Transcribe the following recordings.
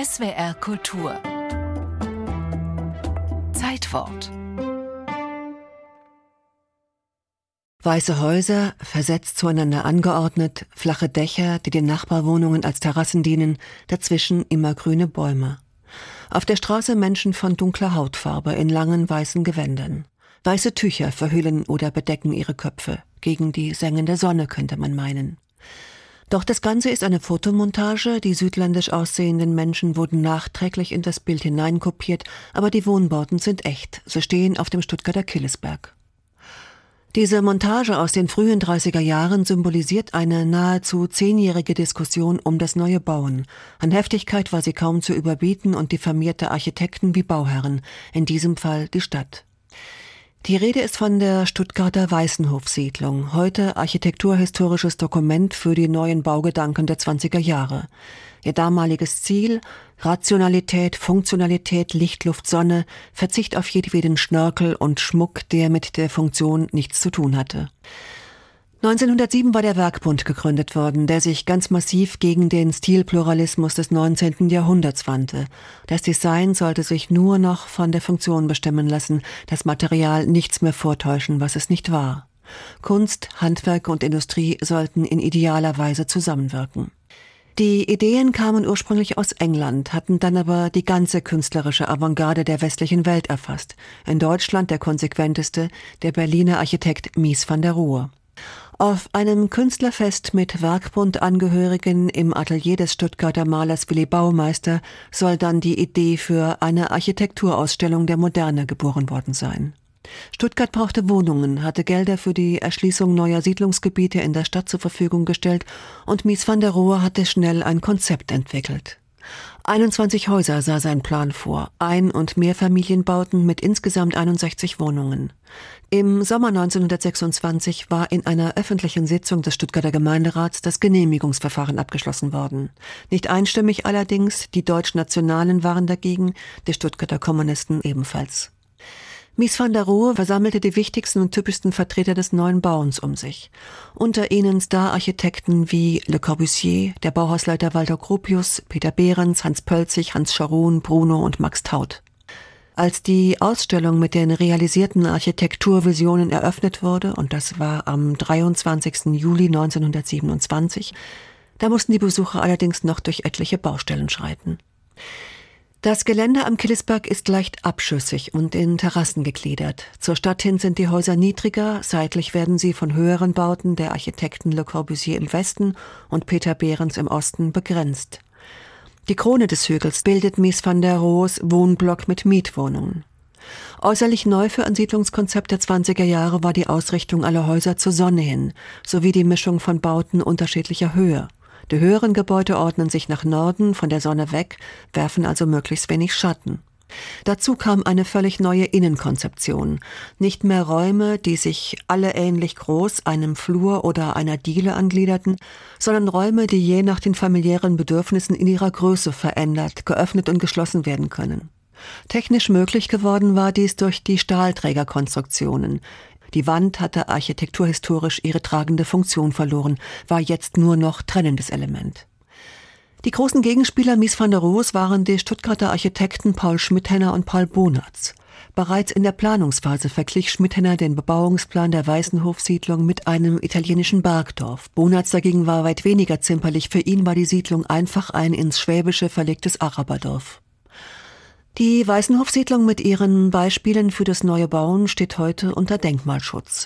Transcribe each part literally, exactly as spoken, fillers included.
S W R Kultur Zeitwort. Weiße Häuser, versetzt zueinander angeordnet, flache Dächer, die den Nachbarwohnungen als Terrassen dienen, dazwischen immergrüne Bäume. Auf der Straße Menschen von dunkler Hautfarbe in langen weißen Gewändern. Weiße Tücher verhüllen oder bedecken ihre Köpfe. Gegen die sengende Sonne, könnte man meinen. Doch das Ganze ist eine Fotomontage. Die südländisch aussehenden Menschen wurden nachträglich in das Bild hineinkopiert, aber die Wohnbauten sind echt. Sie stehen auf dem Stuttgarter Killesberg. Diese Montage aus den frühen dreißiger Jahren symbolisiert eine nahezu zehnjährige Diskussion um das neue Bauen. An Heftigkeit war sie kaum zu überbieten und diffamierte Architekten wie Bauherren, in diesem Fall die Stadt. Die Rede ist von der Stuttgarter Weißenhofsiedlung, heute architekturhistorisches Dokument für die neuen Baugedanken der zwanziger Jahre. Ihr damaliges Ziel: Rationalität, Funktionalität, Licht, Luft, Sonne, Verzicht auf jedweden Schnörkel und Schmuck, der mit der Funktion nichts zu tun hatte. neunzehnhundertsieben war der Werkbund gegründet worden, der sich ganz massiv gegen den Stilpluralismus des neunzehnten Jahrhunderts wandte. Das Design sollte sich nur noch von der Funktion bestimmen lassen, das Material nichts mehr vortäuschen, was es nicht war. Kunst, Handwerk und Industrie sollten in idealer Weise zusammenwirken. Die Ideen kamen ursprünglich aus England, hatten dann aber die ganze künstlerische Avantgarde der westlichen Welt erfasst. In Deutschland der konsequenteste, der Berliner Architekt Mies van der Rohe. Auf einem Künstlerfest mit Werkbundangehörigen im Atelier des Stuttgarter Malers Willi Baumeister soll dann die Idee für eine Architekturausstellung der Moderne geboren worden sein. Stuttgart brauchte Wohnungen, hatte Gelder für die Erschließung neuer Siedlungsgebiete in der Stadt zur Verfügung gestellt und Mies van der Rohe hatte schnell ein Konzept entwickelt. einundzwanzig Häuser sah sein Plan vor, Ein- und Mehrfamilienbauten mit insgesamt einundsechzig Wohnungen. Im Sommer neunzehnhundertsechsundzwanzig war in einer öffentlichen Sitzung des Stuttgarter Gemeinderats das Genehmigungsverfahren abgeschlossen worden. Nicht einstimmig allerdings, die Deutschnationalen waren dagegen, die Stuttgarter Kommunisten ebenfalls. Mies van der Rohe versammelte die wichtigsten und typischsten Vertreter des neuen Bauens um sich. Unter ihnen Star-Architekten wie Le Corbusier, der Bauhausleiter Walter Gropius, Peter Behrens, Hans Pölzig, Hans Scharoun, Bruno und Max Taut. Als die Ausstellung mit den realisierten Architekturvisionen eröffnet wurde, und das war am dreiundzwanzigsten Juli neunzehnhundertsiebenundzwanzig, da mussten die Besucher allerdings noch durch etliche Baustellen schreiten. Das Gelände am Killesberg ist leicht abschüssig und in Terrassen gegliedert. Zur Stadt hin sind die Häuser niedriger, seitlich werden sie von höheren Bauten der Architekten Le Corbusier im Westen und Peter Behrens im Osten begrenzt. Die Krone des Hügels bildet Mies van der Rohes Wohnblock mit Mietwohnungen. Äußerlich neu für ein Siedlungskonzept der zwanziger Jahre war die Ausrichtung aller Häuser zur Sonne hin, sowie die Mischung von Bauten unterschiedlicher Höhe. Die höheren Gebäude ordnen sich nach Norden, von der Sonne weg, werfen also möglichst wenig Schatten. Dazu kam eine völlig neue Innenkonzeption. Nicht mehr Räume, die sich alle ähnlich groß einem Flur oder einer Diele angliederten, sondern Räume, die je nach den familiären Bedürfnissen in ihrer Größe verändert, geöffnet und geschlossen werden können. Technisch möglich geworden war dies durch die Stahlträgerkonstruktionen. Die Wand hatte architekturhistorisch ihre tragende Funktion verloren, war jetzt nur noch trennendes Element. Die großen Gegenspieler Mies van der Rohes waren die Stuttgarter Architekten Paul Schmidhenner und Paul Bonatz. Bereits in der Planungsphase verglich Schmidhenner den Bebauungsplan der Weißenhofsiedlung mit einem italienischen Bergdorf. Bonatz dagegen war weit weniger zimperlich, für ihn war die Siedlung einfach ein ins Schwäbische verlegtes Araberdorf. Die Weißenhofsiedlung mit ihren Beispielen für das neue Bauen steht heute unter Denkmalschutz.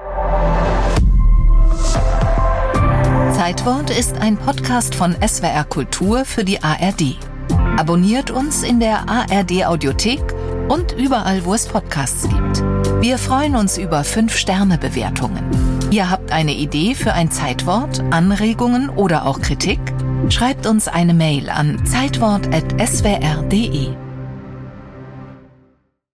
Zeitwort ist ein Podcast von S W R Kultur für die A R D. Abonniert uns in der A R D Audiothek und überall, wo es Podcasts gibt. Wir freuen uns über fünf Sterne Bewertungen. Ihr habt eine Idee für ein Zeitwort, Anregungen oder auch Kritik? Schreibt uns eine Mail an zeitwort at s w r punkt d e.